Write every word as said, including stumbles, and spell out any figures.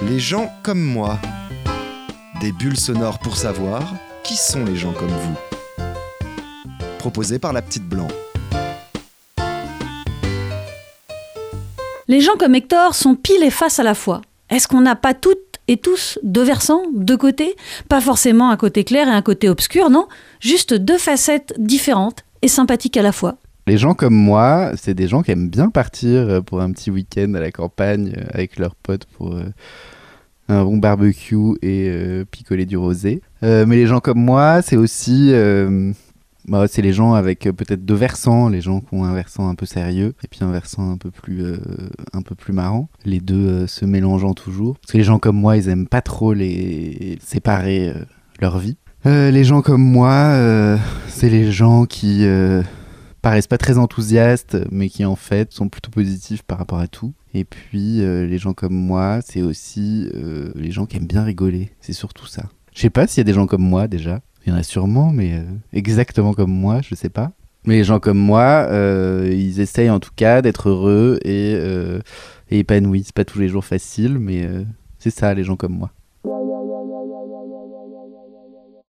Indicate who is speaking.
Speaker 1: Les gens comme moi. Des bulles sonores pour savoir qui sont les gens comme vous. Proposé par la petite Blanc.
Speaker 2: Les gens comme Hector sont pile et face à la fois. Est-ce qu'on n'a pas toutes et tous deux versants, deux côtés ? Pas forcément un côté clair et un côté obscur, non ? Juste deux facettes différentes et sympathiques à la fois.
Speaker 3: Les gens comme moi, c'est des gens qui aiment bien partir pour un petit week-end à la campagne avec leurs potes pour euh, un bon barbecue et euh, picoler du rosé. Euh, mais les gens comme moi, c'est aussi... Euh, bah, c'est les gens avec euh, peut-être deux versants, les gens qui ont un versant un peu sérieux et puis un versant un peu plus, euh, un peu plus marrant. Les deux euh, se mélangeant toujours. Parce que les gens comme moi, ils aiment pas trop les séparer euh, leur vie. Euh, les gens comme moi, euh, c'est les gens qui... Euh, paraissent pas très enthousiastes, mais qui en fait sont plutôt positifs par rapport à tout. Et puis euh, les gens comme moi, c'est aussi euh, les gens qui aiment bien rigoler. C'est surtout ça. Je sais pas s'il y a des gens comme moi déjà. Il y en a sûrement, mais euh, exactement comme moi, je sais pas. Mais les gens comme moi, euh, ils essayent en tout cas d'être heureux et, euh, et épanouis. C'est pas tous les jours facile, mais euh, c'est ça les gens comme moi.